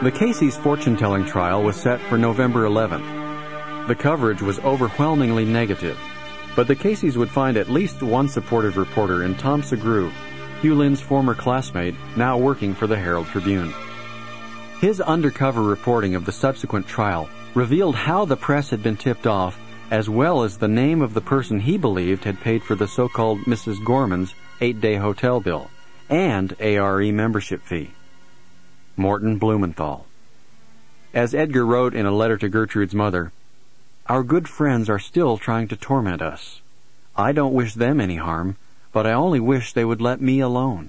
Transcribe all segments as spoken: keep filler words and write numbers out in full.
The Casey's fortune-telling trial was set for November eleventh. The coverage was overwhelmingly negative, but the Caseys would find at least one supportive reporter in Tom Segru, Hugh Lynn's former classmate, now working for the Herald Tribune. His undercover reporting of the subsequent trial revealed how the press had been tipped off, as well as the name of the person he believed had paid for the so-called Missus Gorman's eight-day hotel bill and A R E membership fee. Morton Blumenthal. As Edgar wrote in a letter to Gertrude's mother, "Our good friends are still trying to torment us. I don't wish them any harm, but I only wish they would let me alone."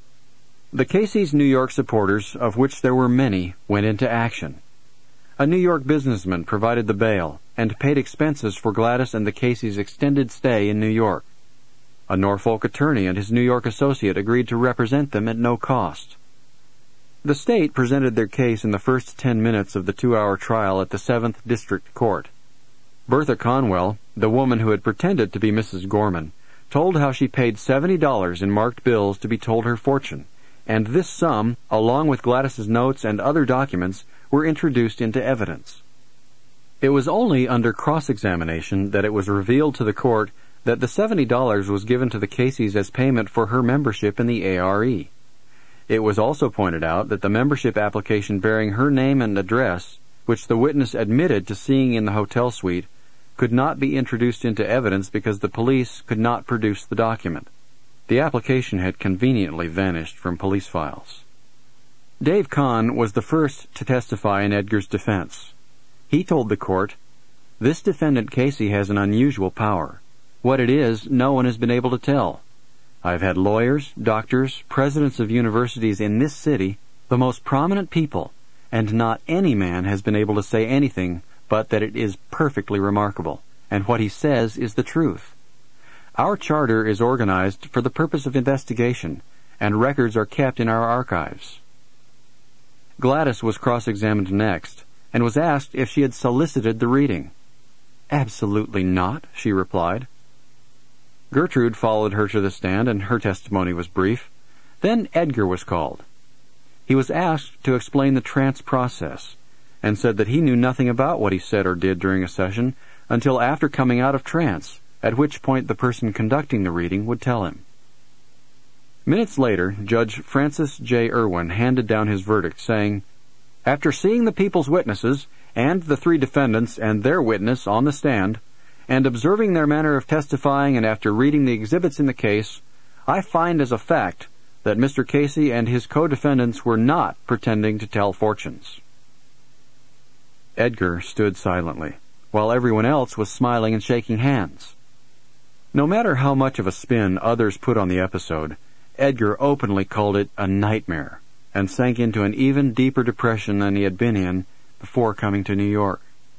The Casey's New York supporters, of which there were many, went into action. A New York businessman provided the bail and paid expenses for Gladys and the Caseys' extended stay in New York. A Norfolk attorney and his New York associate agreed to represent them at no cost. The state presented their case in the first ten minutes of the two-hour trial at the seventh District Court. Bertha Conwell, the woman who had pretended to be Missus Gorman, told how she paid seventy dollars in marked bills to be told her fortune, and this sum, along with Gladys's notes and other documents, were introduced into evidence. It was only under cross-examination that it was revealed to the court that the seventy dollars was given to the Caseys as payment for her membership in the A R E. It was also pointed out that the membership application bearing her name and address, which the witness admitted to seeing in the hotel suite, could not be introduced into evidence because the police could not produce the document. The application had conveniently vanished from police files. Dave Kahn was the first to testify in Edgar's defense. He told the court, "This defendant Casey has an unusual power. What it is, no one has been able to tell. I've had lawyers, doctors, presidents of universities in this city, the most prominent people, and not any man has been able to say anything but that it is perfectly remarkable, and what he says is the truth. Our charter is organized for the purpose of investigation, and records are kept in our archives." Gladys was cross-examined next, and was asked if she had solicited the reading. "Absolutely not," she replied. Gertrude followed her to the stand, and her testimony was brief. Then Edgar was called. He was asked to explain the trance process, and said that he knew nothing about what he said or did during a session until after coming out of trance, at which point the person conducting the reading would tell him. Minutes later, Judge Francis J. Irwin handed down his verdict, saying, "After seeing the people's witnesses and the three defendants and their witness on the stand, and observing their manner of testifying and after reading the exhibits in the case, I find as a fact that Mister Casey and his co-defendants were not pretending to tell fortunes." Edgar stood silently, while everyone else was smiling and shaking hands. No matter how much of a spin others put on the episode, Edgar openly called it a nightmare, and sank into an even deeper depression than he had been in before coming to New York.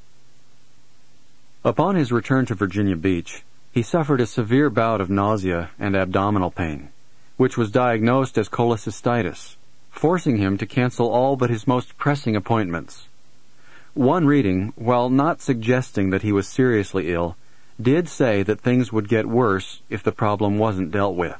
Upon his return to Virginia Beach, he suffered a severe bout of nausea and abdominal pain, which was diagnosed as cholecystitis, forcing him to cancel all but his most pressing appointments. One reading, while not suggesting that he was seriously ill, did say that things would get worse if the problem wasn't dealt with.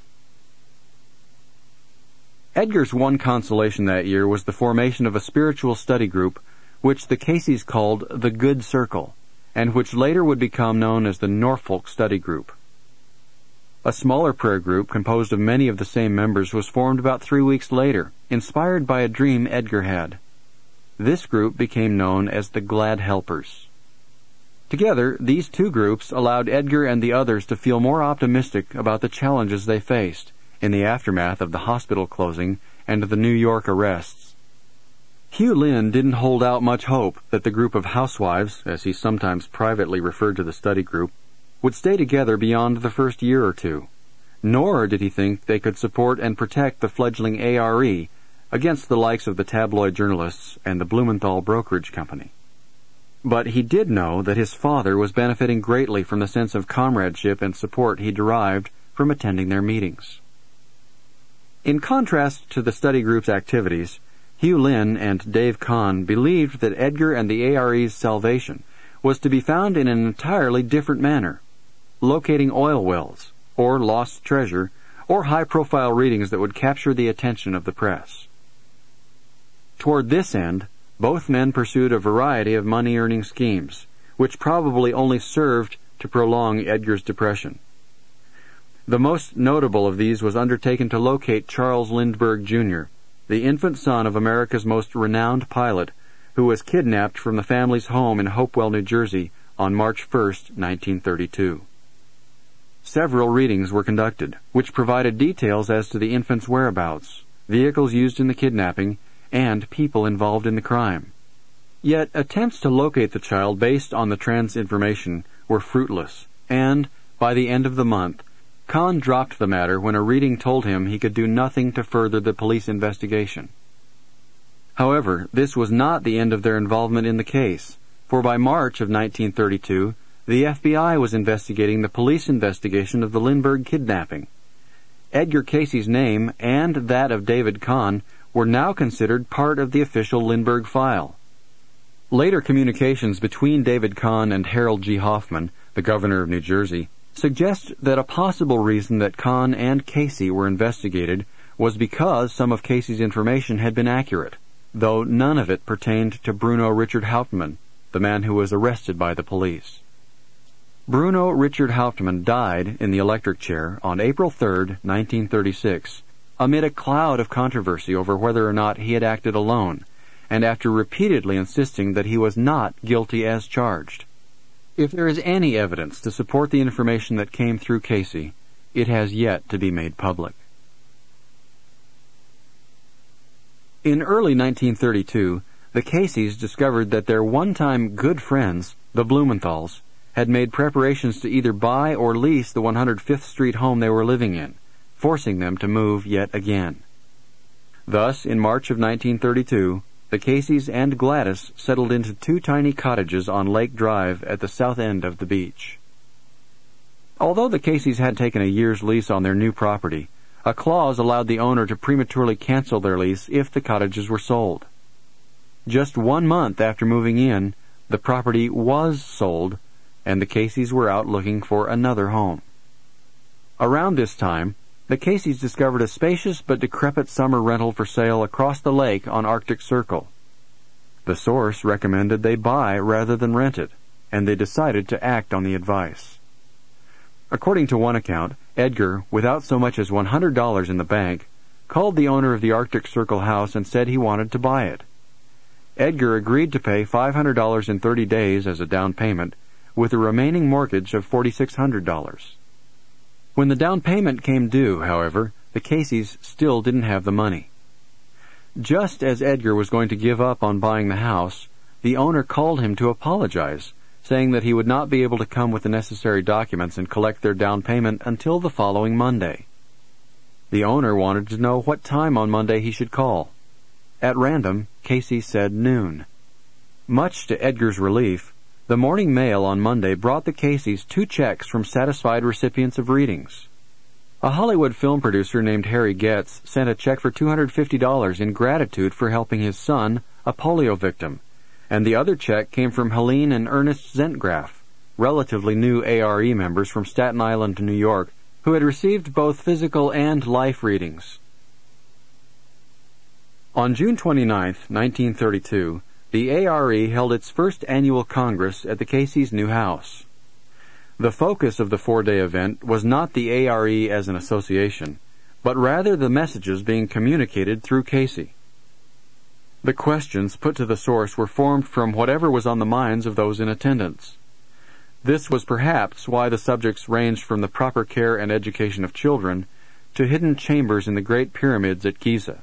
Edgar's one consolation that year was the formation of a spiritual study group, which the Caseys called the Good Circle, and which later would become known as the Norfolk Study Group. A smaller prayer group composed of many of the same members was formed about three weeks later, inspired by a dream Edgar had. This group became known as the Glad Helpers. Together, these two groups allowed Edgar and the others to feel more optimistic about the challenges they faced in the aftermath of the hospital closing and the New York arrests. Hugh Lynn didn't hold out much hope that the group of housewives, as he sometimes privately referred to the study group, would stay together beyond the first year or two, nor did he think they could support and protect the fledgling A R E against the likes of the tabloid journalists and the Blumenthal Brokerage Company. But he did know that his father was benefiting greatly from the sense of comradeship and support he derived from attending their meetings. In contrast to the study group's activities, Hugh Lynn and Dave Kahn believed that Edgar and the A R E's salvation was to be found in an entirely different manner, locating oil wells, or lost treasure, or high-profile readings that would capture the attention of the press. Toward this end, Both men pursued a variety of money-earning schemes, which probably only served to prolong Edgar's depression. The most notable of these was undertaken to locate Charles Lindbergh, Junior, the infant son of America's most renowned pilot, who was kidnapped from the family's home in Hopewell, New Jersey, on March first, nineteen thirty-two. Several readings were conducted, which provided details as to the infant's whereabouts, vehicles used in the kidnapping, and people involved in the crime. Yet attempts to locate the child based on the trans information were fruitless, and, by the end of the month, Kahn dropped the matter when a reading told him he could do nothing to further the police investigation. However, this was not the end of their involvement in the case, for by March of nineteen thirty-two, the F B I was investigating the police investigation of the Lindbergh kidnapping. Edgar Cayce's name and that of David Kahn were now considered part of the official Lindbergh file. Later communications between David Kahn and Harold G. Hoffman, the governor of New Jersey, suggest that a possible reason that Kahn and Cayce were investigated was because some of Cayce's information had been accurate, though none of it pertained to Bruno Richard Hauptmann, the man who was arrested by the police. Bruno Richard Hauptmann died in the electric chair on April third, nineteen thirty-six, amid a cloud of controversy over whether or not he had acted alone, and after repeatedly insisting that he was not guilty as charged. If there is any evidence to support the information that came through Cayce, it has yet to be made public. In early nineteen thirty-two, the Cayces discovered that their one-time good friends, the Blumenthals, had made preparations to either buy or lease the one hundred fifth Street home they were living in, forcing them to move yet again. Thus, in March of nineteen thirty-two, the Cayces and Gladys settled into two tiny cottages on Lake Drive at the south end of the beach. Although the Cayces had taken a year's lease on their new property, a clause allowed the owner to prematurely cancel their lease if the cottages were sold. Just one month after moving in, the property was sold, and the Cayces were out looking for another home. Around this time, the Cayces discovered a spacious but decrepit summer rental for sale across the lake on Arctic Circle. The source recommended they buy rather than rent it, and they decided to act on the advice. According to one account, Edgar, without so much as one hundred dollars in the bank, called the owner of the Arctic Circle house and said he wanted to buy it. Edgar agreed to pay five hundred dollars in thirty days as a down payment, with a remaining mortgage of four thousand six hundred dollars. When the down payment came due, however, the Cayces still didn't have the money. Just as Edgar was going to give up on buying the house, the owner called him to apologize, saying that he would not be able to come with the necessary documents and collect their down payment until the following Monday. The owner wanted to know what time on Monday he should call. At random, Cayce said noon. Much to Edgar's relief, the morning mail on Monday brought the Cayces two checks from satisfied recipients of readings. A Hollywood film producer named Harry Getz sent a check for two hundred fifty dollars in gratitude for helping his son, a polio victim, and the other check came from Helene and Ernest Zentgraf, relatively new A R E members from Staten Island, New York, who had received both physical and life readings. On June twenty-ninth, nineteen thirty-two, the A R E held its first annual Congress at the Cayces' new house. The focus of the four-day event was not the A R E as an association, but rather the messages being communicated through Cayce. The questions put to the source were formed from whatever was on the minds of those in attendance. This was perhaps why the subjects ranged from the proper care and education of children to hidden chambers in the Great Pyramids at Giza.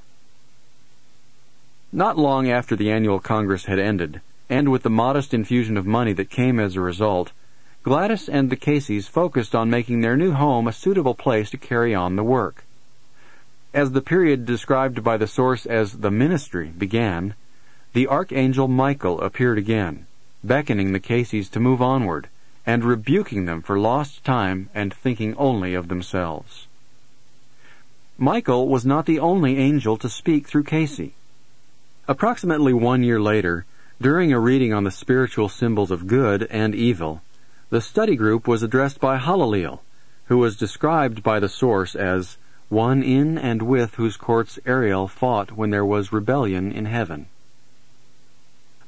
Not long after the annual Congress had ended, and with the modest infusion of money that came as a result, Gladys and the Cayces focused on making their new home a suitable place to carry on the work. As the period described by the source as the ministry began, the Archangel Michael appeared again, beckoning the Cayces to move onward, and rebuking them for lost time and thinking only of themselves. Michael was not the only angel to speak through Cayce. Approximately one year later, during a reading on the spiritual symbols of good and evil, the study group was addressed by Halaliel, who was described by the source as one in and with whose courts Ariel fought when there was rebellion in heaven.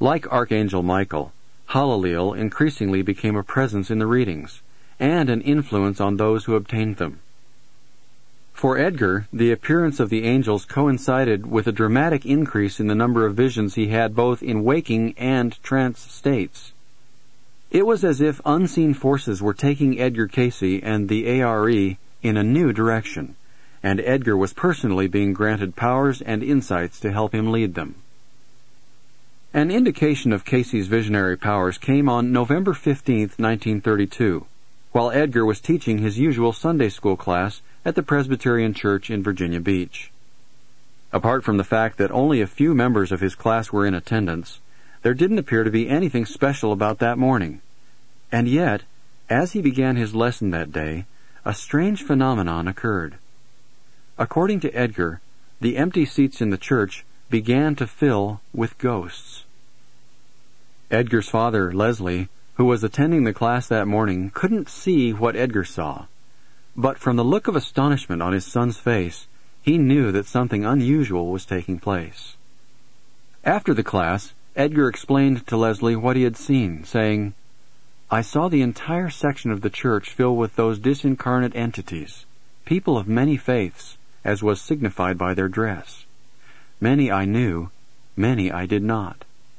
Like Archangel Michael, Halaliel increasingly became a presence in the readings, and an influence on those who obtained them. For Edgar, the appearance of the angels coincided with a dramatic increase in the number of visions he had both in waking and trance states. It was as if unseen forces were taking Edgar Cayce and the A R E in a new direction, and Edgar was personally being granted powers and insights to help him lead them. An indication of Cayce's visionary powers came on November fifteenth, nineteen thirty-two, while Edgar was teaching his usual Sunday school class at the Presbyterian Church in Virginia Beach. Apart from the fact that only a few members of his class were in attendance, there didn't appear to be anything special about that morning. And yet, as he began his lesson that day, a strange phenomenon occurred. According to Edgar, the empty seats in the church began to fill with ghosts. Edgar's father, Leslie, who was attending the class that morning, couldn't see what Edgar saw. But from the look of astonishment on his son's face, he knew that something unusual was taking place. After the class, Edgar explained to Leslie what he had seen, saying, "I saw the entire section of the church fill with those disincarnate entities, people of many faiths, as was signified by their dress. Many I knew, many I did not."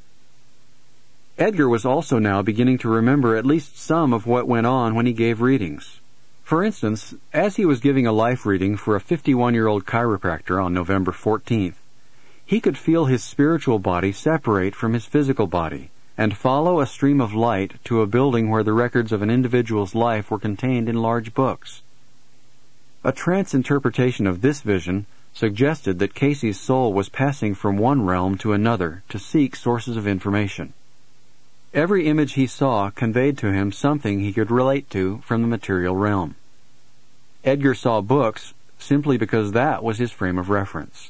Edgar was also now beginning to remember at least some of what went on when he gave readings. For instance, as he was giving a life reading for a fifty-one-year-old chiropractor on November fourteenth, he could feel his spiritual body separate from his physical body and follow a stream of light to a building where the records of an individual's life were contained in large books. A trance interpretation of this vision suggested that Cayce's soul was passing from one realm to another to seek sources of information. Every image he saw conveyed to him something he could relate to from the material realm. Edgar saw books simply because that was his frame of reference.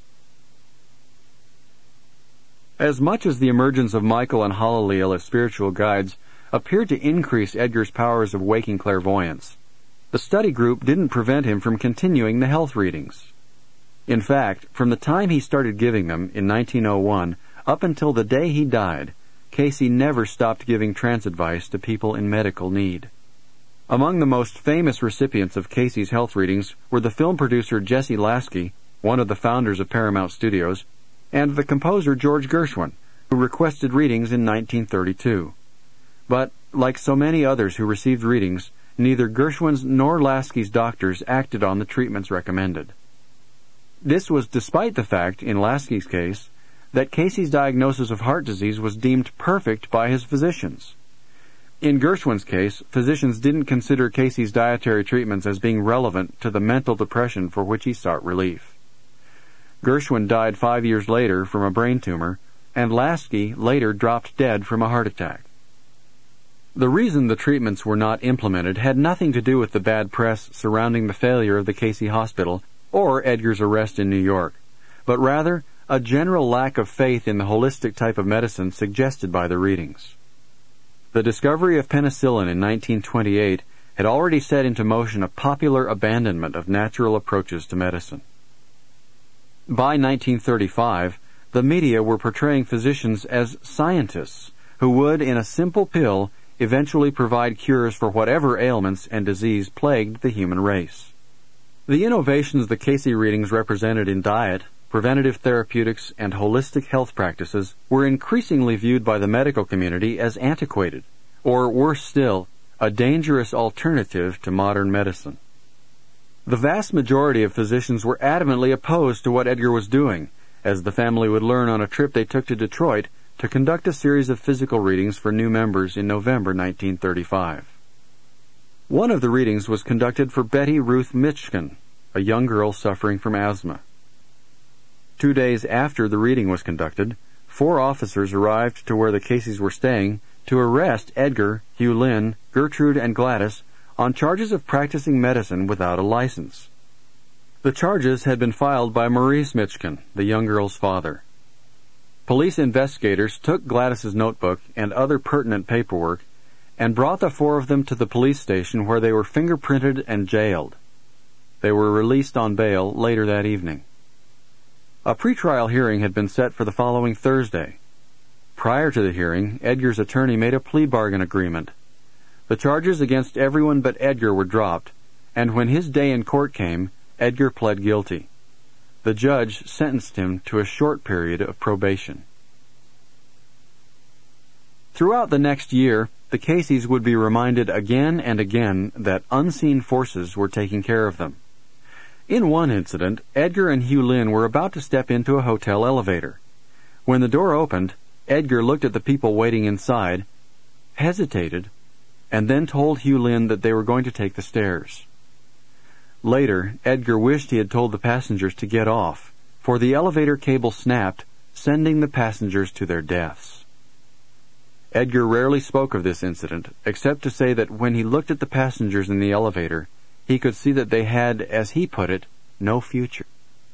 As much as the emergence of Michael and Halaliel as spiritual guides appeared to increase Edgar's powers of waking clairvoyance, the study group didn't prevent him from continuing the health readings. In fact, from the time he started giving them in nineteen oh one up until the day he died, Cayce never stopped giving trance advice to people in medical need. Among the most famous recipients of Cayce's health readings were the film producer Jesse Lasky, one of the founders of Paramount Studios, and the composer George Gershwin, who requested readings in nineteen thirty-two. But, like so many others who received readings, neither Gershwin's nor Lasky's doctors acted on the treatments recommended. This was despite the fact, in Lasky's case, that Cayce's diagnosis of heart disease was deemed perfect by his physicians. In Gershwin's case, physicians didn't consider Cayce's dietary treatments as being relevant to the mental depression for which he sought relief. Gershwin died five years later from a brain tumor, and Lasky later dropped dead from a heart attack. The reason the treatments were not implemented had nothing to do with the bad press surrounding the failure of the Cayce Hospital or Edgar's arrest in New York, but rather a general lack of faith in the holistic type of medicine suggested by the readings. The discovery of penicillin in nineteen twenty-eight had already set into motion a popular abandonment of natural approaches to medicine. By nineteen thirty-five, the media were portraying physicians as scientists who would, in a simple pill, eventually provide cures for whatever ailments and disease plagued the human race. The innovations the Cayce readings represented in diet, preventative therapeutics, and holistic health practices were increasingly viewed by the medical community as antiquated, or worse still, a dangerous alternative to modern medicine. The vast majority of physicians were adamantly opposed to what Edgar was doing, as the family would learn on a trip they took to Detroit to conduct a series of physical readings for new members in November nineteen thirty-five. One of the readings was conducted for Betty Ruth Mitchkin, a young girl suffering from asthma. Two days after the reading was conducted, four officers arrived to where the Cayces were staying to arrest Edgar, Hugh Lynn, Gertrude, and Gladys on charges of practicing medicine without a license. The charges had been filed by Maurice Mitchkin, the young girl's father. Police investigators took Gladys's notebook and other pertinent paperwork and brought the four of them to the police station where they were fingerprinted and jailed. They were released on bail later that evening. A pretrial hearing had been set for the following Thursday. Prior to the hearing, Edgar's attorney made a plea bargain agreement. The charges against everyone but Edgar were dropped, and when his day in court came, Edgar pled guilty. The judge sentenced him to a short period of probation. Throughout the next year, the Caseys would be reminded again and again that unseen forces were taking care of them. In one incident, Edgar and Hugh Lynn were about to step into a hotel elevator. When the door opened, Edgar looked at the people waiting inside, hesitated, and then told Hugh Lynn that they were going to take the stairs. Later, Edgar wished he had told the passengers to get off, for the elevator cable snapped, sending the passengers to their deaths. Edgar rarely spoke of this incident, except to say that when he looked at the passengers in the elevator, he could see that they had, as he put it, no future.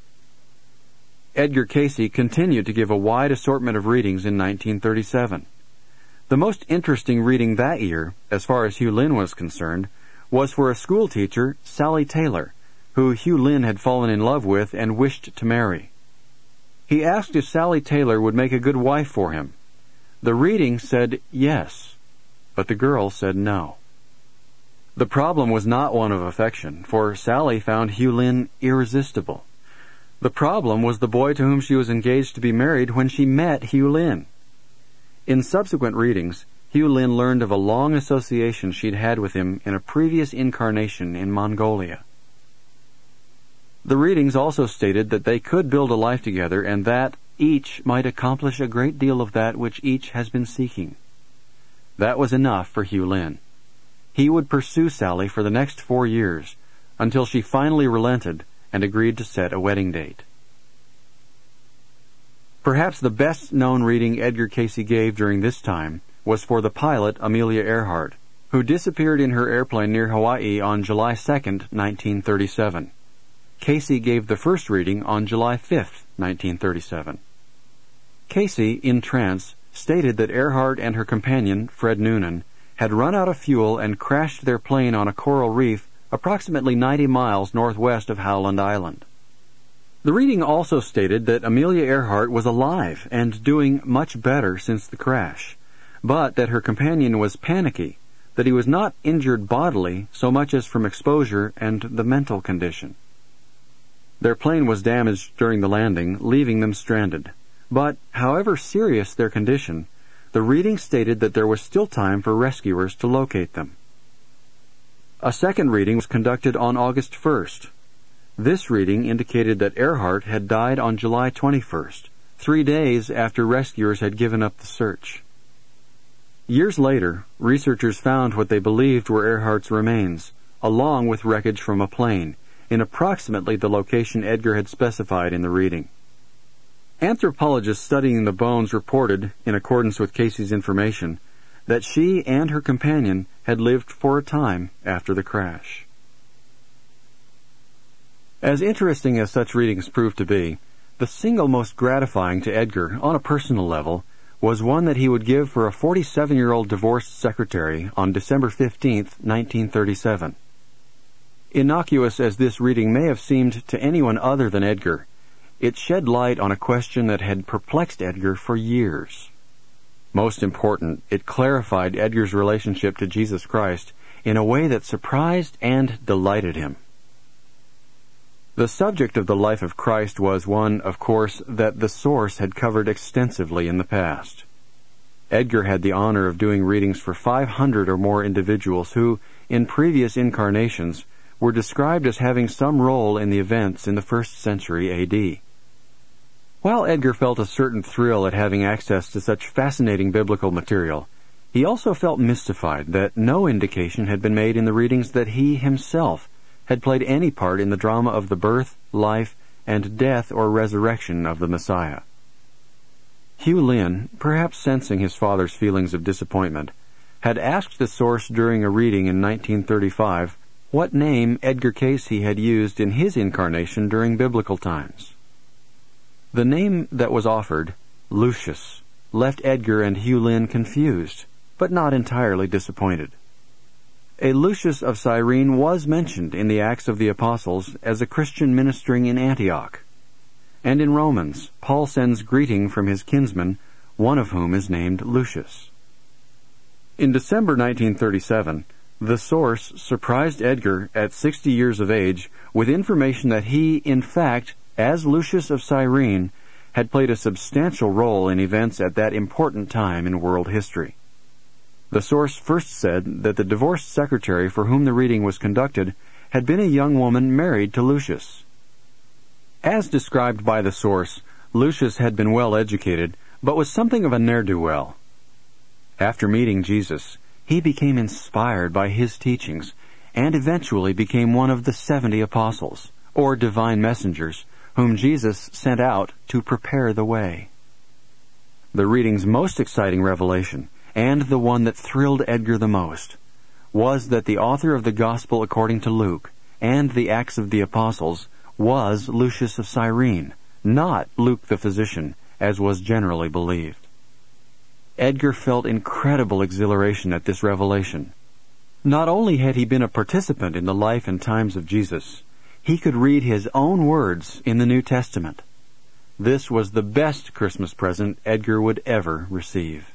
Edgar Cayce continued to give a wide assortment of readings in nineteen thirty-seven. The most interesting reading that year, as far as Hugh Lynn was concerned, was for a school teacher, Sally Taylor, who Hugh Lynn had fallen in love with and wished to marry. He asked if Sally Taylor would make a good wife for him. The reading said yes, but the girl said no. The problem was not one of affection, for Sally found Hugh Lynn irresistible. The problem was the boy to whom she was engaged to be married when she met Hugh Lynn. In subsequent readings, Hugh Lynn learned of a long association she'd had with him in a previous incarnation in Mongolia. The readings also stated that they could build a life together and that each might accomplish a great deal of that which each has been seeking. That was enough for Hugh Lynn. He would pursue Sally for the next four years, until she finally relented and agreed to set a wedding date. Perhaps the best-known reading Edgar Cayce gave during this time was for the pilot Amelia Earhart, who disappeared in her airplane near Hawaii on July second, nineteen thirty-seven. Cayce gave the first reading on July fifth, nineteen thirty-seven. Cayce, in trance, stated that Earhart and her companion, Fred Noonan, had run out of fuel and crashed their plane on a coral reef approximately ninety miles northwest of Howland Island. The reading also stated that Amelia Earhart was alive and doing much better since the crash, but that her companion was panicky, that he was not injured bodily so much as from exposure and the mental condition. Their plane was damaged during the landing, leaving them stranded. But, however serious their condition, the reading stated that there was still time for rescuers to locate them. A second reading was conducted on August first. This reading indicated that Earhart had died on July twenty-first, three days after rescuers had given up the search. Years later, researchers found what they believed were Earhart's remains, along with wreckage from a plane, in approximately the location Edgar had specified in the reading. Anthropologists studying the bones reported, in accordance with Cayce's information, that she and her companion had lived for a time after the crash. As interesting as such readings proved to be, the single most gratifying to Edgar, on a personal level, was one that he would give for a forty-seven-year-old divorced secretary on December fifteenth, nineteen thirty-seven. Innocuous as this reading may have seemed to anyone other than Edgar, it shed light on a question that had perplexed Edgar for years. Most important, it clarified Edgar's relationship to Jesus Christ in a way that surprised and delighted him. The subject of the life of Christ was one, of course, that the source had covered extensively in the past. Edgar had the honor of doing readings for five hundred or more individuals who, in previous incarnations, were described as having some role in the events in the first century A D. While Edgar felt a certain thrill at having access to such fascinating biblical material, he also felt mystified that no indication had been made in the readings that he himself had played any part in the drama of the birth, life, and death or resurrection of the Messiah. Hugh Lynn, perhaps sensing his father's feelings of disappointment, had asked the source during a reading in nineteen thirty-five what name Edgar Cayce had used in his incarnation during biblical times. The name that was offered, Lucius, left Edgar and Hugh Lynn confused, but not entirely disappointed. A Lucius of Cyrene was mentioned in the Acts of the Apostles as a Christian ministering in Antioch. And in Romans, Paul sends greeting from his kinsman, one of whom is named Lucius. In December nineteen thirty-seven, the source surprised Edgar at sixty years of age with information that he, in fact, as Lucius of Cyrene, had played a substantial role in events at that important time in world history. The source first said that the divorced secretary for whom the reading was conducted had been a young woman married to Lucius. As described by the source, Lucius had been well educated, but was something of a ne'er-do-well. After meeting Jesus, he became inspired by his teachings and eventually became one of the seventy apostles, or divine messengers, whom Jesus sent out to prepare the way. The reading's most exciting revelation, and the one that thrilled Edgar the most, was that the author of the Gospel according to Luke and the Acts of the Apostles was Lucius of Cyrene, not Luke the physician, as was generally believed. Edgar felt incredible exhilaration at this revelation. Not only had he been a participant in the life and times of Jesus, he could read his own words in the New Testament. This was the best Christmas present Edgar would ever receive.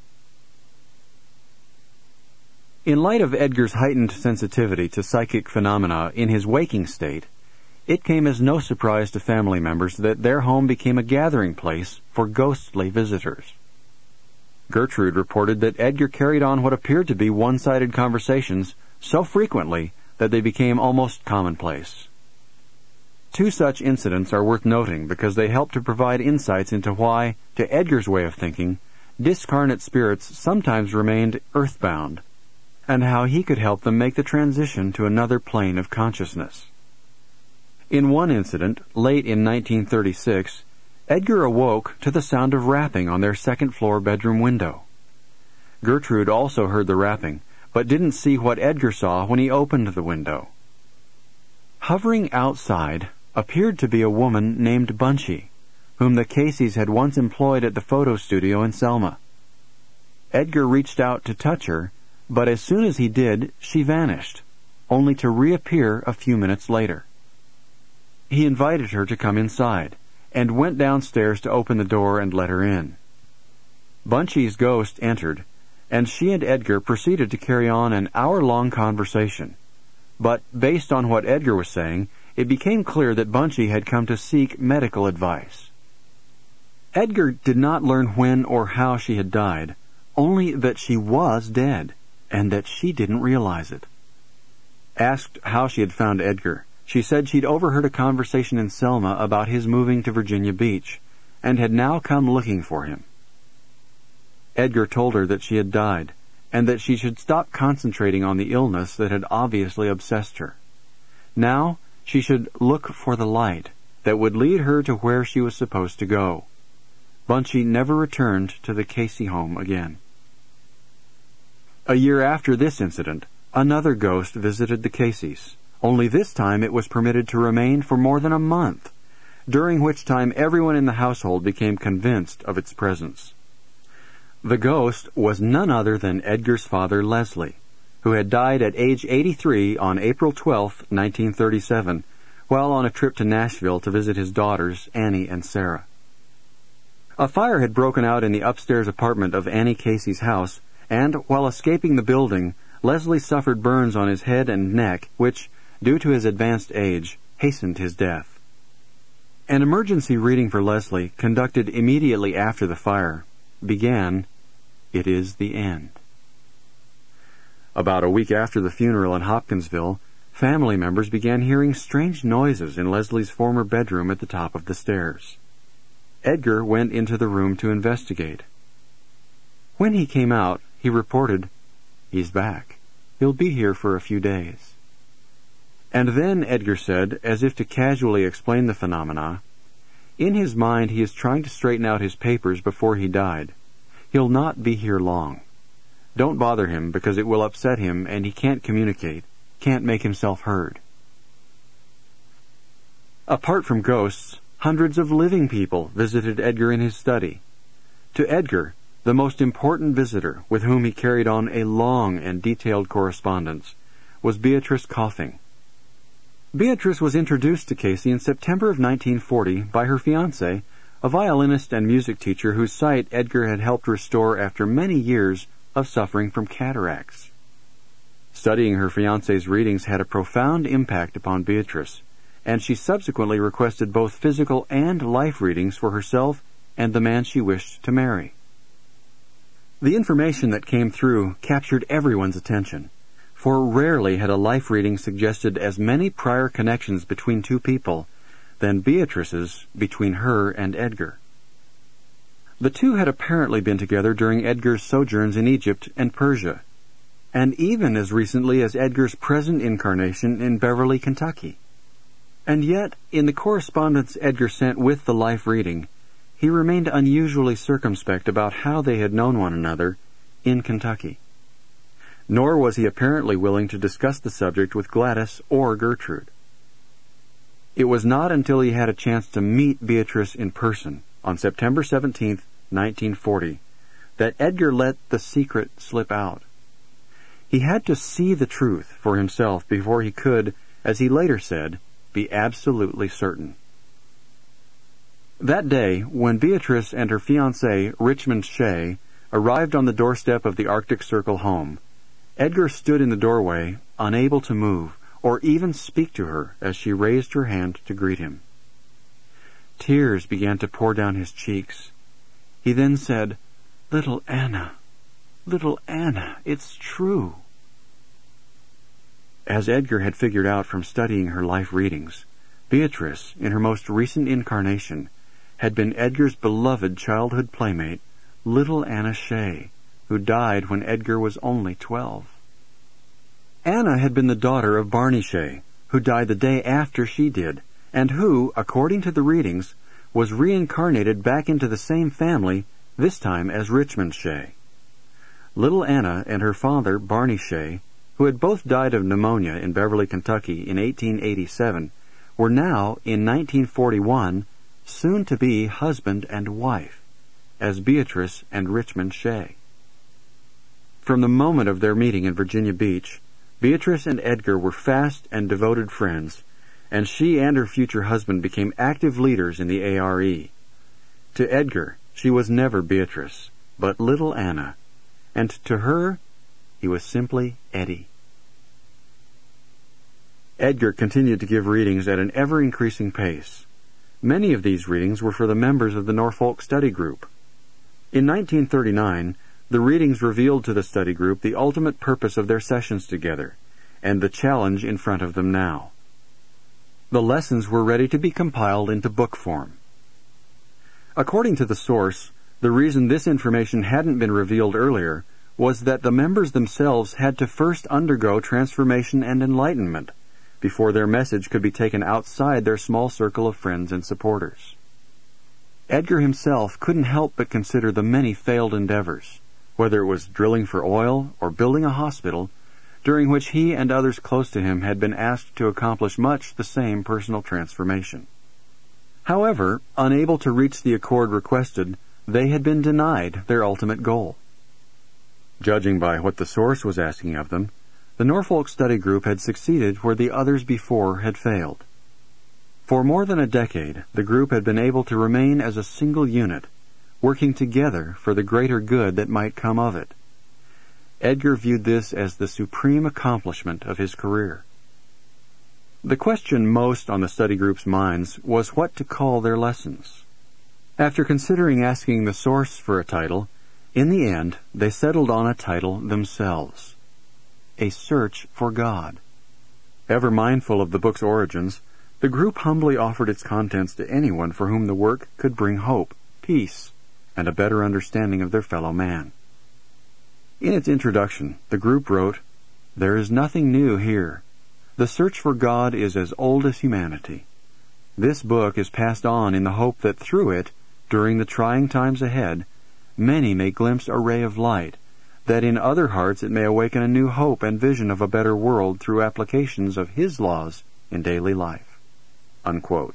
In light of Edgar's heightened sensitivity to psychic phenomena in his waking state, it came as no surprise to family members that their home became a gathering place for ghostly visitors. Gertrude reported that Edgar carried on what appeared to be one-sided conversations so frequently that they became almost commonplace. Two such incidents are worth noting because they help to provide insights into why, to Edgar's way of thinking, discarnate spirits sometimes remained earthbound, and how he could help them make the transition to another plane of consciousness. In one incident, late in nineteen thirty-six, Edgar awoke to the sound of rapping on their second-floor bedroom window. Gertrude also heard the rapping, but didn't see what Edgar saw when he opened the window. Hovering outside appeared to be a woman named Bunchy, whom the Caseys had once employed at the photo studio in Selma. Edgar reached out to touch her, but as soon as he did, she vanished, only to reappear a few minutes later. He invited her to come inside, and went downstairs to open the door and let her in. Bunchy's ghost entered, and she and Edgar proceeded to carry on an hour-long conversation. But based on what Edgar was saying, it became clear that Bunchy had come to seek medical advice. Edgar did not learn when or how she had died, only that she was dead, and that she didn't realize it. Asked how she had found Edgar, she said she'd overheard a conversation in Selma about his moving to Virginia Beach, and had now come looking for him. Edgar told her that she had died, and that she should stop concentrating on the illness that had obviously obsessed her. Now, she should look for the light that would lead her to where she was supposed to go. Bunchy never returned to the Casey home again. A year after this incident, another ghost visited the Caseys. Only this time it was permitted to remain for more than a month, during which time everyone in the household became convinced of its presence. The ghost was none other than Edgar's father, Leslie, who had died at age eighty-three on April twelfth, nineteen thirty-seven, while on a trip to Nashville to visit his daughters, Annie and Sarah. A fire had broken out in the upstairs apartment of Annie Casey's house, and while escaping the building, Leslie suffered burns on his head and neck, which, due to his advanced age, hastened his death. An emergency reading for Leslie, conducted immediately after the fire, began, "It is the end." About a week after the funeral in Hopkinsville, family members began hearing strange noises in Leslie's former bedroom at the top of the stairs. Edgar went into the room to investigate. When he came out, he reported, "He's back. He'll be here for a few days." And then, Edgar said, as if to casually explain the phenomena, in his mind he is trying to straighten out his papers before he died. He'll not be here long. Don't bother him because it will upset him and he can't communicate, can't make himself heard. Apart from ghosts, hundreds of living people visited Edgar in his study. To Edgar, the most important visitor with whom he carried on a long and detailed correspondence was Beatrice Coffing. Beatrice was introduced to Casey in September of nineteen forty by her fiancé, a violinist and music teacher whose sight Edgar had helped restore after many years of suffering from cataracts. Studying her fiancé's readings had a profound impact upon Beatrice, and she subsequently requested both physical and life readings for herself and the man she wished to marry. The information that came through captured everyone's attention, for rarely had a life reading suggested as many prior connections between two people than Beatrice's between her and Edgar. The two had apparently been together during Edgar's sojourns in Egypt and Persia, and even as recently as Edgar's present incarnation in Beverly, Kentucky. And yet, in the correspondence Edgar sent with the life reading, he remained unusually circumspect about how they had known one another in Kentucky. Nor was he apparently willing to discuss the subject with Gladys or Gertrude. It was not until he had a chance to meet Beatrice in person on September seventeenth, nineteen forty, that Edgar let the secret slip out. He had to see the truth for himself before he could, as he later said, be absolutely certain. That day, when Beatrice and her fiancé, Richmond Shea, arrived on the doorstep of the Arctic Circle home, Edgar stood in the doorway, unable to move, or even speak to her as she raised her hand to greet him. Tears began to pour down his cheeks. He then said, "Little Anna, little Anna, it's true." As Edgar had figured out from studying her life readings, Beatrice, in her most recent incarnation, had been Edgar's beloved childhood playmate, little Anna Shea, who died when Edgar was only twelve. Anna had been the daughter of Barney Shea, who died the day after she did, and who, according to the readings, was reincarnated back into the same family, this time as Richmond Shea. Little Anna and her father, Barney Shea, who had both died of pneumonia in Beverly, Kentucky in eighteen eighty-seven, were now, in nineteen forty-one, soon to be husband and wife, as Beatrice and Richmond Shea. From the moment of their meeting in Virginia Beach, Beatrice and Edgar were fast and devoted friends, and she and her future husband became active leaders in the A R E. To Edgar, she was never Beatrice, but little Anna, and to her, he was simply Eddie. Edgar continued to give readings at an ever-increasing pace. Many of these readings were for the members of the Norfolk Study Group. In nineteen thirty-nine, the readings revealed to the study group the ultimate purpose of their sessions together, and the challenge in front of them now. The lessons were ready to be compiled into book form. According to the source, the reason this information hadn't been revealed earlier was that the members themselves had to first undergo transformation and enlightenment before their message could be taken outside their small circle of friends and supporters. Edgar himself couldn't help but consider the many failed endeavors, whether it was drilling for oil or building a hospital, during which he and others close to him had been asked to accomplish much the same personal transformation. However, unable to reach the accord requested, they had been denied their ultimate goal. Judging by what the source was asking of them, the Norfolk Study Group had succeeded where the others before had failed. For more than a decade, the group had been able to remain as a single unit, working together for the greater good that might come of it. Edgar viewed this as the supreme accomplishment of his career. The question most on the study group's minds was what to call their lessons. After considering asking the source for a title, in the end, they settled on a title themselves: A Search for God. Ever mindful of the book's origins, the group humbly offered its contents to anyone for whom the work could bring hope, peace, and a better understanding of their fellow man. In its introduction, the group wrote, "There is nothing new here. The search for God is as old as humanity. This book is passed on in the hope that through it, during the trying times ahead, many may glimpse a ray of light, that in other hearts it may awaken a new hope and vision of a better world through applications of His laws in daily life." Unquote.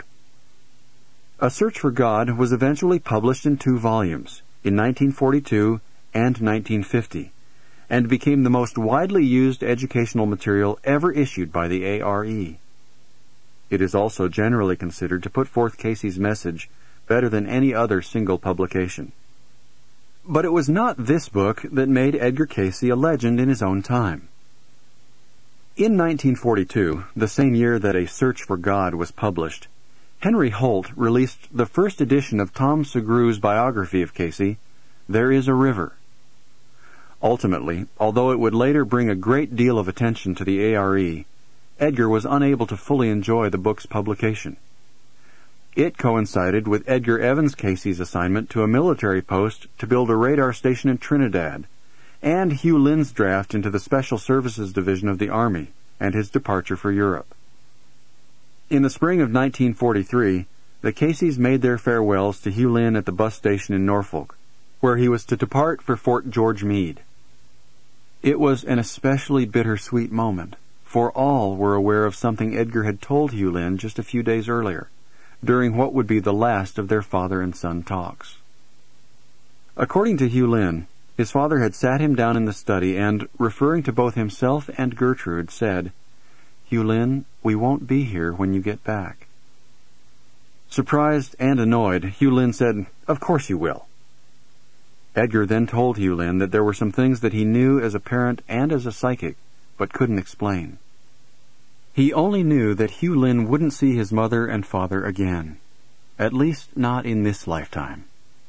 A Search for God was eventually published in two volumes, in nineteen forty-two and nineteen fifty, and became the most widely used educational material ever issued by the A R E. It is also generally considered to put forth Casey's message better than any other single publication. But it was not this book that made Edgar Cayce a legend in his own time. In nineteen forty-two, the same year that A Search for God was published, Henry Holt released the first edition of Tom Sugrew's biography of Cayce, There Is a River. Ultimately, although it would later bring a great deal of attention to the A R E, Edgar was unable to fully enjoy the book's publication. It coincided with Edgar Evans Cayce's assignment to a military post to build a radar station in Trinidad, and Hugh Lynn's draft into the Special Services Division of the Army, and his departure for Europe. In the spring of nineteen forty-three, the Cayces made their farewells to Hugh Lynn at the bus station in Norfolk, where he was to depart for Fort George Meade. It was an especially bittersweet moment, for all were aware of something Edgar had told Hugh Lynn just a few days earlier, during what would be the last of their father and son talks. According to Hugh Lynn, his father had sat him down in the study and, referring to both himself and Gertrude, said, "Hugh Lynn, we won't be here when you get back." Surprised and annoyed, Hugh Lynn said, "Of course you will." Edgar then told Hugh Lynn that there were some things that he knew as a parent and as a psychic, but couldn't explain. He only knew that Hugh Lynn wouldn't see his mother and father again, at least not in this lifetime.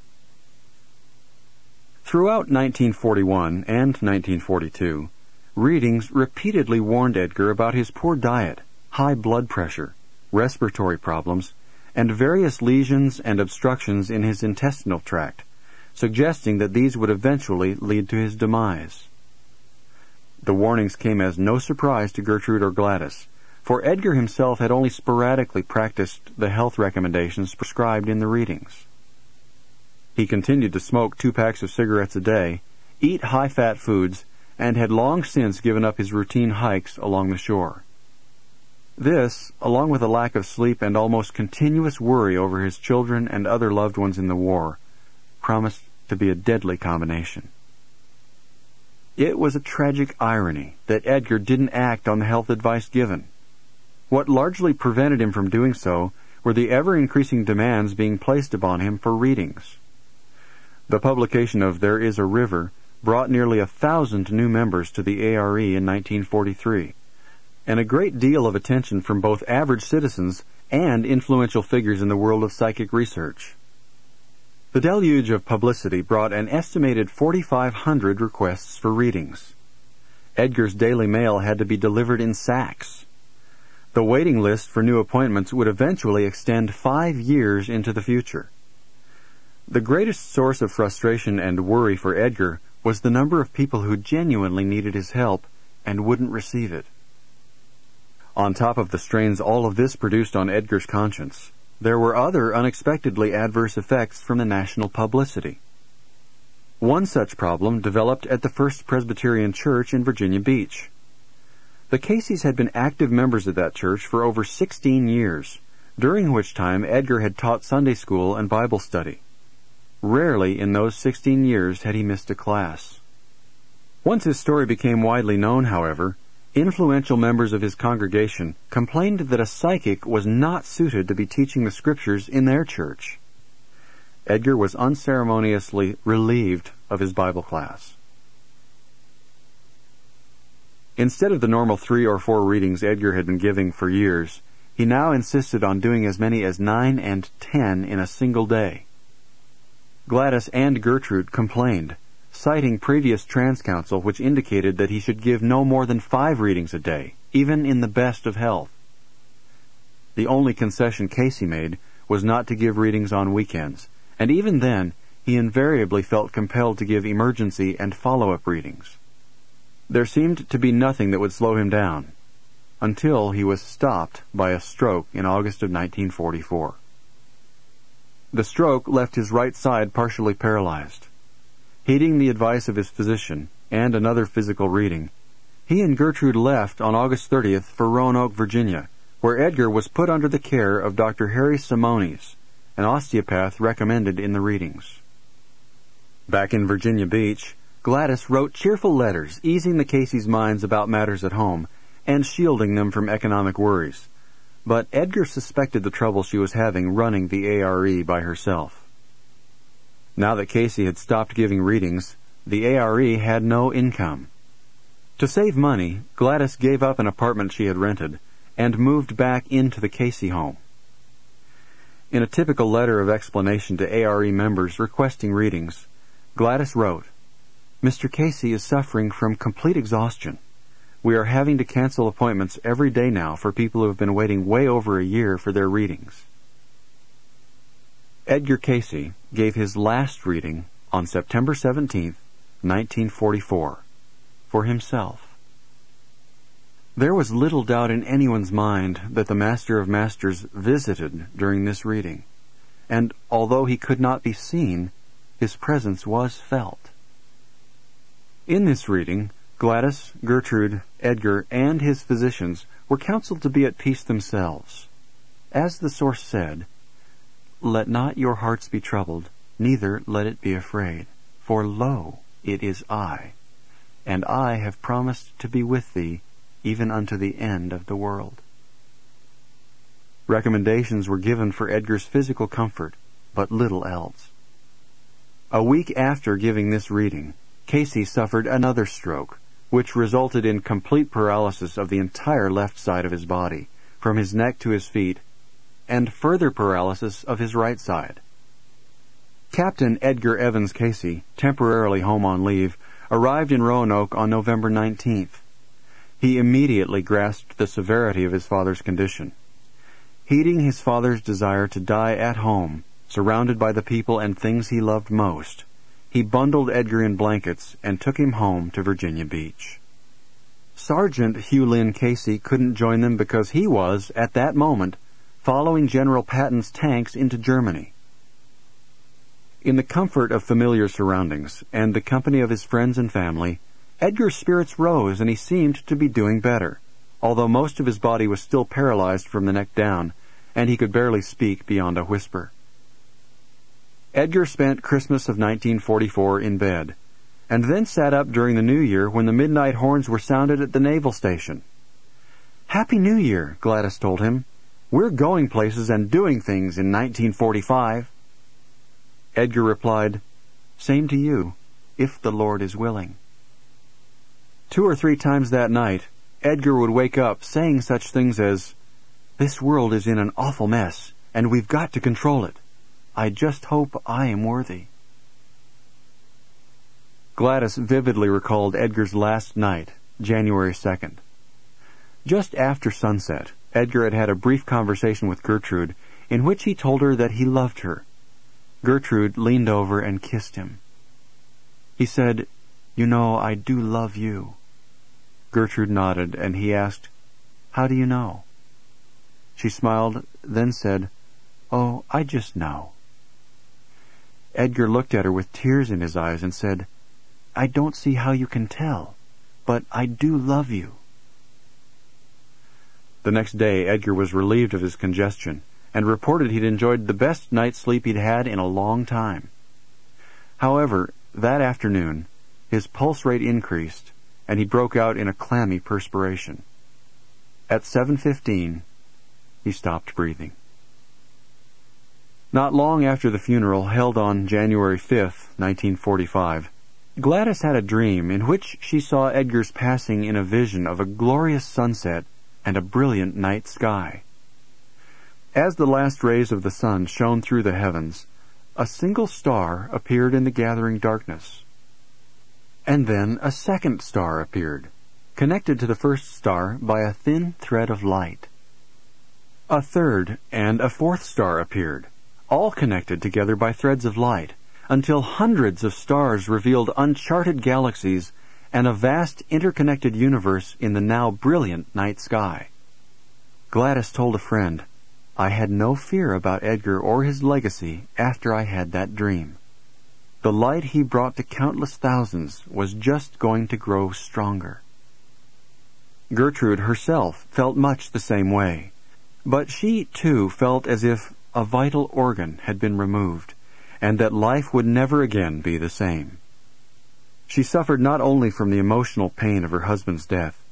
Throughout nineteen forty-one and nineteen forty-two, readings repeatedly warned Edgar about his poor diet, high blood pressure, respiratory problems, and various lesions and obstructions in his intestinal tract, suggesting that these would eventually lead to his demise. The warnings came as no surprise to Gertrude or Gladys, for Edgar himself had only sporadically practiced the health recommendations prescribed in the readings. He continued to smoke two packs of cigarettes a day, eat high-fat foods, and had long since given up his routine hikes along the shore. This, along with a lack of sleep and almost continuous worry over his children and other loved ones in the war, promised to be a deadly combination. It was a tragic irony that Edgar didn't act on the health advice given. What largely prevented him from doing so were the ever-increasing demands being placed upon him for readings. The publication of There Is a River brought nearly a thousand new members to the A R E in nineteen forty-three, and a great deal of attention from both average citizens and influential figures in the world of psychic research. The deluge of publicity brought an estimated forty-five hundred requests for readings. Edgar's daily mail had to be delivered in sacks. The waiting list for new appointments would eventually extend five years into the future. The greatest source of frustration and worry for Edgar was the number of people who genuinely needed his help and wouldn't receive it. On top of the strains all of this produced on Edgar's conscience, there were other unexpectedly adverse effects from the national publicity. One such problem developed at the First Presbyterian Church in Virginia Beach. The Cayces had been active members of that church for over sixteen years, during which time Edgar had taught Sunday school and Bible study. Rarely in those sixteen years had he missed a class. Once his story became widely known, however, influential members of his congregation complained that a psychic was not suited to be teaching the scriptures in their church. Edgar was unceremoniously relieved of his Bible class. Instead of the normal three or four readings Edgar had been giving for years, he now insisted on doing as many as nine and ten in a single day. Gladys and Gertrude complained, citing previous trans counsel which indicated that he should give no more than five readings a day, even in the best of health. The only concession Cayce made was not to give readings on weekends, and even then, he invariably felt compelled to give emergency and follow-up readings. There seemed to be nothing that would slow him down, until he was stopped by a stroke in August of nineteen forty-four. The stroke left his right side partially paralyzed. Heeding the advice of his physician and another physical reading, he and Gertrude left on August thirtieth for Roanoke, Virginia, where Edgar was put under the care of Doctor Harry Simonis, an osteopath recommended in the readings. Back in Virginia Beach, Gladys wrote cheerful letters easing the Cayces' minds about matters at home and shielding them from economic worries, but Edgar suspected the trouble she was having running the A R E by herself. Now that Casey had stopped giving readings, the A R E had no income. To save money, Gladys gave up an apartment she had rented and moved back into the Casey home. In a typical letter of explanation to A R E members requesting readings, Gladys wrote, "Mister Casey is suffering from complete exhaustion. We are having to cancel appointments every day now for people who have been waiting way over a year for their readings." Edgar Casey gave his last reading on September seventeenth, nineteen forty-four, for himself. There was little doubt in anyone's mind that the Master of Masters visited during this reading, and although he could not be seen, his presence was felt. In this reading, Gladys, Gertrude, Edgar, and his physicians were counseled to be at peace themselves. As the source said, "Let not your hearts be troubled, neither let it be afraid. For lo, it is I, and I have promised to be with thee, even unto the end of the world." Recommendations were given for Edgar's physical comfort, but little else. A week after giving this reading, Casey suffered another stroke, which resulted in complete paralysis of the entire left side of his body, from his neck to his feet, and further paralysis of his right side. Captain Edgar Evans Casey, temporarily home on leave, arrived in Roanoke on November nineteenth. He immediately grasped the severity of his father's condition. Heeding his father's desire to die at home, surrounded by the people and things he loved most, he bundled Edgar in blankets and took him home to Virginia Beach. Sergeant Hugh Lynn Casey couldn't join them because he was, at that moment, following General Patton's tanks into Germany. In the comfort of familiar surroundings and the company of his friends and family, Edgar's spirits rose and he seemed to be doing better, although most of his body was still paralyzed from the neck down, and he could barely speak beyond a whisper. Edgar spent Christmas of nineteen forty-four in bed, and then sat up during the New Year when the midnight horns were sounded at the naval station. "Happy New Year," Gladys told him. "We're going places and doing things in nineteen forty-five. Edgar replied, "Same to you, if the Lord is willing." Two or three times that night, Edgar would wake up saying such things as, "This world is in an awful mess, and we've got to control it. I just hope I am worthy." Gladys vividly recalled Edgar's last night, January second. Just after sunset, Edgar had had a brief conversation with Gertrude in which he told her that he loved her. Gertrude leaned over and kissed him. He said, "You know, I do love you." Gertrude nodded, and he asked, "How do you know?" She smiled, then said, "Oh, I just know." Edgar looked at her with tears in his eyes and said, "I don't see how you can tell, but I do love you." The next day, Edgar was relieved of his congestion and reported he'd enjoyed the best night's sleep he'd had in a long time. However, that afternoon, his pulse rate increased, and he broke out in a clammy perspiration. At seven fifteen, he stopped breathing. Not long after the funeral, held on January fifth, nineteen forty-five, Gladys had a dream in which she saw Edgar's passing in a vision of a glorious sunset and a brilliant night sky. As the last rays of the sun shone through the heavens, a single star appeared in the gathering darkness. And then a second star appeared, connected to the first star by a thin thread of light. A third and a fourth star appeared, all connected together by threads of light, until hundreds of stars revealed uncharted galaxies and a vast interconnected universe in the now brilliant night sky. Gladys told a friend, "I had no fear about Edgar or his legacy after I had that dream. The light he brought to countless thousands was just going to grow stronger." Gertrude herself felt much the same way, but she, too, felt as if a vital organ had been removed, and that life would never again be the same. She suffered not only from the emotional pain of her husband's death,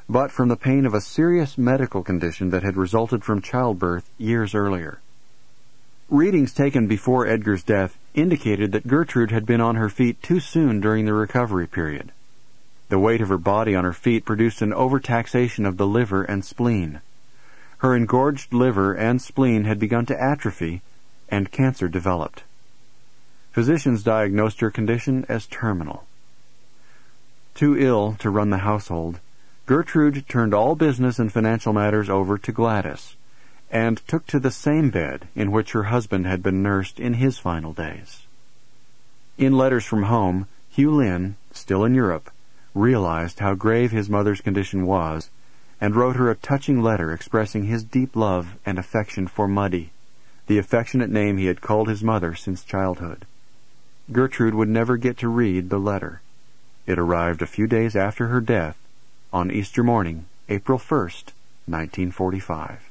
but from the pain of a serious medical condition that had resulted from childbirth years earlier. Readings taken before Edgar's death indicated that Gertrude had been on her feet too soon during the recovery period. The weight of her body on her feet produced an overtaxation of the liver and spleen. Her engorged liver and spleen had begun to atrophy, and cancer developed. Physicians diagnosed her condition as terminal. Too ill to run the household, Gertrude turned all business and financial matters over to Gladys, and took to the same bed in which her husband had been nursed in his final days. In letters from home, Hugh Lynn, still in Europe, realized how grave his mother's condition was, and wrote her a touching letter expressing his deep love and affection for Muddy, the affectionate name he had called his mother since childhood. Gertrude would never get to read the letter. It arrived a few days after her death, on Easter morning, April first, nineteen forty-five.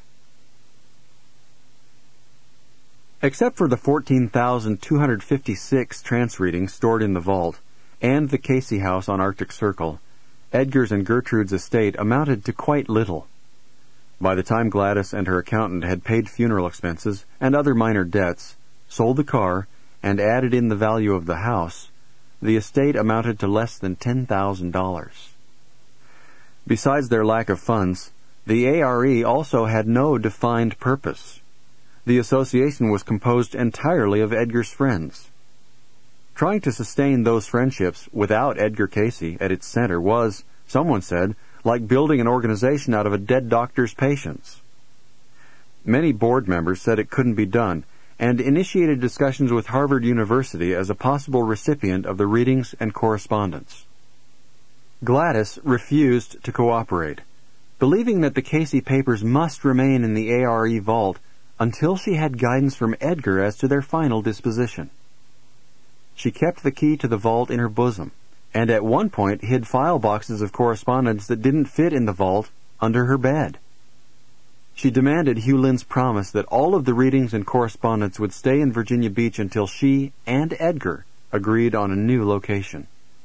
Except for the fourteen thousand two hundred fifty-six trance readings stored in the vault and the Casey house on Arctic Circle, Edgar's and Gertrude's estate amounted to quite little. By the time Gladys and her accountant had paid funeral expenses and other minor debts, sold the car, and added in the value of the house, the estate amounted to less than ten thousand dollars. Besides their lack of funds, the A R E also had no defined purpose. The association was composed entirely of Edgar's friends. Trying to sustain those friendships without Edgar Casey at its center was, someone said, like building an organization out of a dead doctor's patients. Many board members said it couldn't be done, and initiated discussions with Harvard University as a possible recipient of the readings and correspondence. Gladys refused to cooperate, believing that the Casey papers must remain in the A R E vault until she had guidance from Edgar as to their final disposition. She kept the key to the vault in her bosom, and at one point hid file boxes of correspondence that didn't fit in the vault under her bed. She demanded Hugh Lynn's promise that all of the readings and correspondence would stay in Virginia Beach until she and Edgar agreed on a new location.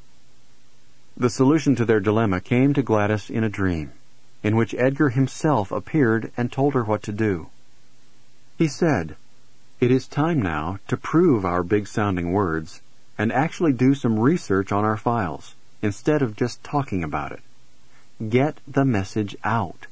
The solution to their dilemma came to Gladys in a dream, in which Edgar himself appeared and told her what to do. He said, "It is time now to prove our big-sounding words and actually do some research on our files, instead of just talking about it. Get the message out."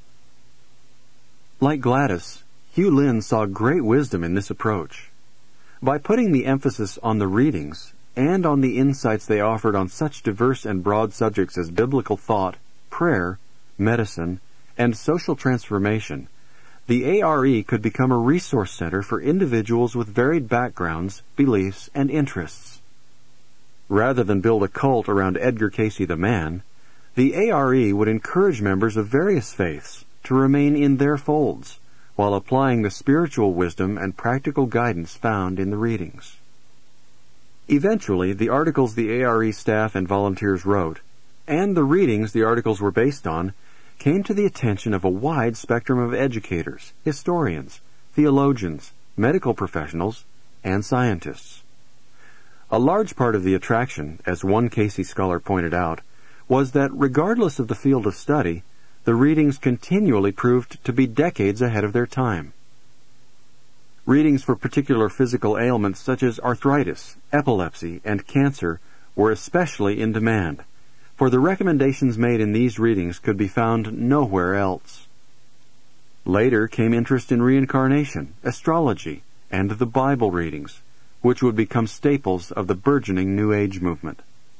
Like Gladys, Hugh Lynn saw great wisdom in this approach. By putting the emphasis on the readings and on the insights they offered on such diverse and broad subjects as biblical thought, prayer, medicine, and social transformation, the A R E could become a resource center for individuals with varied backgrounds, beliefs, and interests. Rather than build a cult around Edgar Casey the man, the A R E would encourage members of various faiths to remain in their folds, while applying the spiritual wisdom and practical guidance found in the readings. Eventually, the articles the A R E staff and volunteers wrote, and the readings the articles were based on, came to the attention of a wide spectrum of educators, historians, theologians, medical professionals, and scientists. A large part of the attraction, as one Casey scholar pointed out, was that regardless of the field of study, the readings continually proved to be decades ahead of their time. Readings for particular physical ailments such as arthritis, epilepsy, and cancer were especially in demand, for the recommendations made in these readings could be found nowhere else. Later came interest in reincarnation, astrology, and the Bible readings, which would become staples of the burgeoning New Age movement.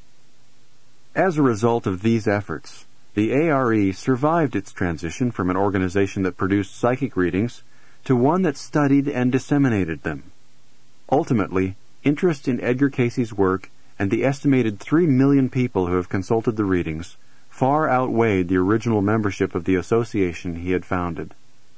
As a result of these efforts, the A R E survived its transition from an organization that produced psychic readings to one that studied and disseminated them. Ultimately, interest in Edgar Casey's work and the estimated three million people who have consulted the readings far outweighed the original membership of the association he had founded.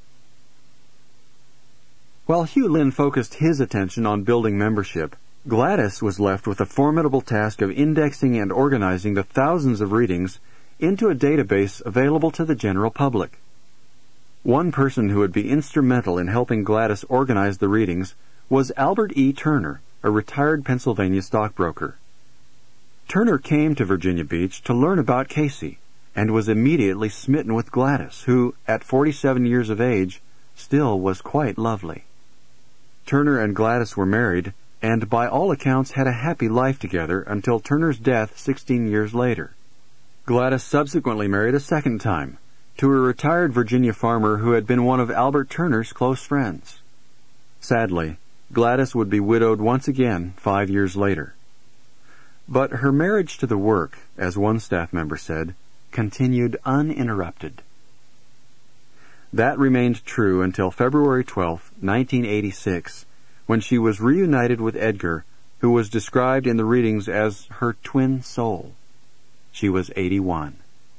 While Hugh Lynn focused his attention on building membership, Gladys was left with the formidable task of indexing and organizing the thousands of readings into a database available to the general public. One person who would be instrumental in helping Gladys organize the readings was Albert E. Turner, a retired Pennsylvania stockbroker. Turner came to Virginia Beach to learn about Casey, and was immediately smitten with Gladys, who, at forty-seven years of age, still was quite lovely. Turner and Gladys were married, and by all accounts had a happy life together until Turner's death sixteen years later. Gladys subsequently married a second time, to a retired Virginia farmer who had been one of Albert Turner's close friends. Sadly, Gladys would be widowed once again five years later. But her marriage to the work, as one staff member said, continued uninterrupted. That remained true until February twelfth, nineteen eighty-six, when she was reunited with Edgar, who was described in the readings as her twin soul. She was eighty-one.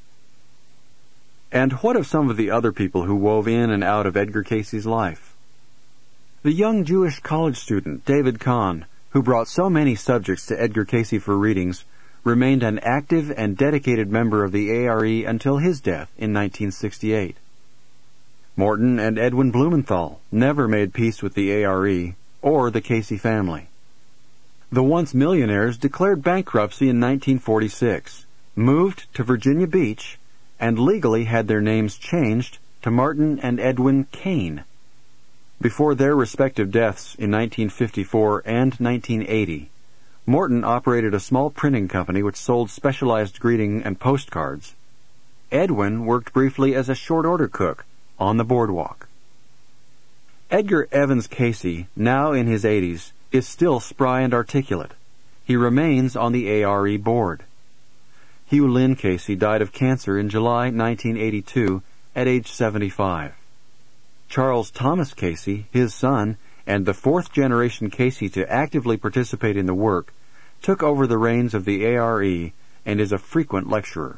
And what of some of the other people who wove in and out of Edgar Cayce's life? The young Jewish college student, David Kahn, who brought so many subjects to Edgar Cayce for readings, remained an active and dedicated member of the A R E until his death in nineteen sixty-eight. Morton and Edwin Blumenthal never made peace with the A R E or the Cayce family. The once millionaires declared bankruptcy in nineteen forty-six, moved to Virginia Beach, and legally had their names changed to Martin and Edwin Kane. Before their respective deaths in nineteen fifty-four and nineteen eighty, Morton operated a small printing company which sold specialized greeting and postcards. Edwin worked briefly as a short-order cook on the boardwalk. Edgar Evans Cayce, now in his eighties, is still spry and articulate. He remains on the A R E board. Hugh Lynn Cayce died of cancer in July nineteen eighty-two at age seventy-five. Charles Thomas Cayce, his son, and the fourth generation Cayce to actively participate in the work, took over the reins of the A R E and is a frequent lecturer.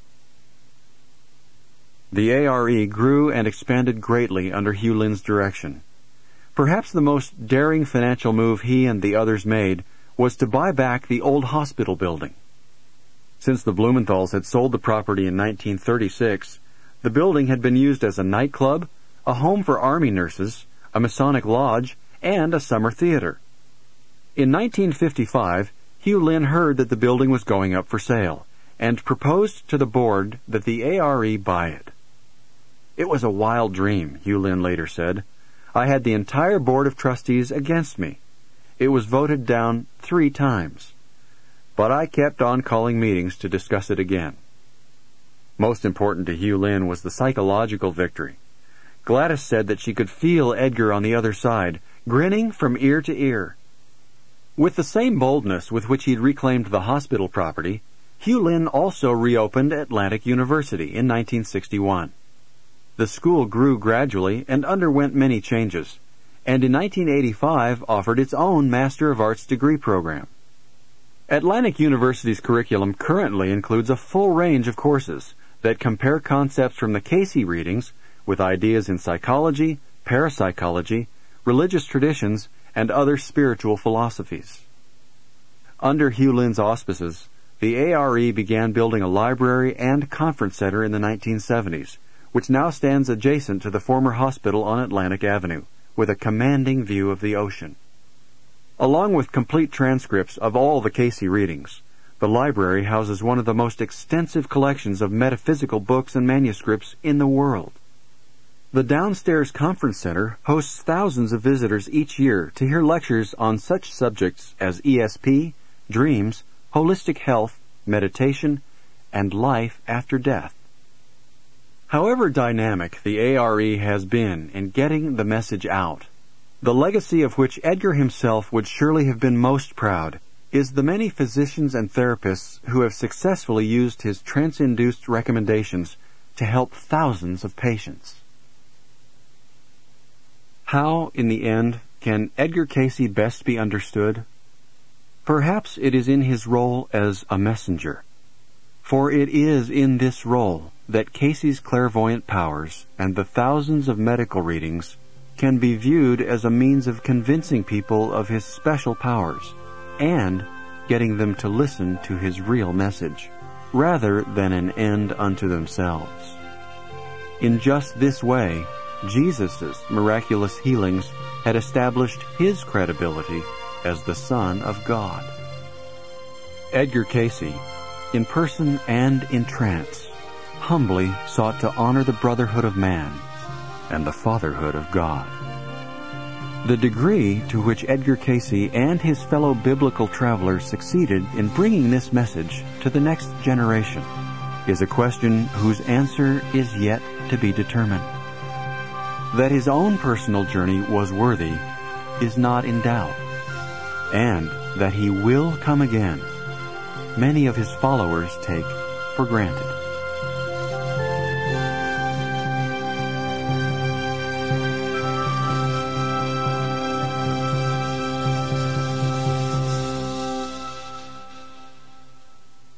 The A R E grew and expanded greatly under Hugh Lynn's direction. Perhaps the most daring financial move he and the others made was to buy back the old hospital building. Since the Blumenthals had sold the property in nineteen thirty-six, the building had been used as a nightclub, a home for Army nurses, a Masonic lodge, and a summer theater. In nineteen fifty-five, Hugh Lynn heard that the building was going up for sale, and proposed to the board that the A R E buy it. It was a wild dream, Hugh Lynn later said. I had the entire board of trustees against me. It was voted down three times. But I kept on calling meetings to discuss it again. Most important to Hugh Lynn was the psychological victory. Gladys said that she could feel Edgar on the other side, grinning from ear to ear. With the same boldness with which he'd reclaimed the hospital property, Hugh Lynn also reopened Atlantic University in nineteen sixty-one. The school grew gradually and underwent many changes, and in nineteen eighty-five offered its own Master of Arts degree program. Atlantic University's curriculum currently includes a full range of courses that compare concepts from the Cayce readings with ideas in psychology, parapsychology, religious traditions, and other spiritual philosophies. Under Hugh Lynn's auspices, the A R E began building a library and conference center in the nineteen seventies, which now stands adjacent to the former hospital on Atlantic Avenue, with a commanding view of the ocean. Along with complete transcripts of all the Cayce readings, the library houses one of the most extensive collections of metaphysical books and manuscripts in the world. The downstairs conference center hosts thousands of visitors each year to hear lectures on such subjects as E S P, dreams, holistic health, meditation, and life after death. However dynamic the A R E has been in getting the message out, the legacy of which Edgar himself would surely have been most proud is the many physicians and therapists who have successfully used his trance-induced recommendations to help thousands of patients. How, in the end, can Edgar Cayce best be understood? Perhaps it is in his role as a messenger. For it is in this role that Cayce's clairvoyant powers and the thousands of medical readings can be viewed as a means of convincing people of his special powers and getting them to listen to his real message, rather than an end unto themselves. In just this way, Jesus' miraculous healings had established his credibility as the Son of God. Edgar Cayce, in person and in trance, humbly sought to honor the brotherhood of man and the fatherhood of God. The degree to which Edgar Cayce and his fellow biblical travelers succeeded in bringing this message to the next generation is a question whose answer is yet to be determined. That his own personal journey was worthy is not in doubt, and that he will come again, many of his followers take for granted.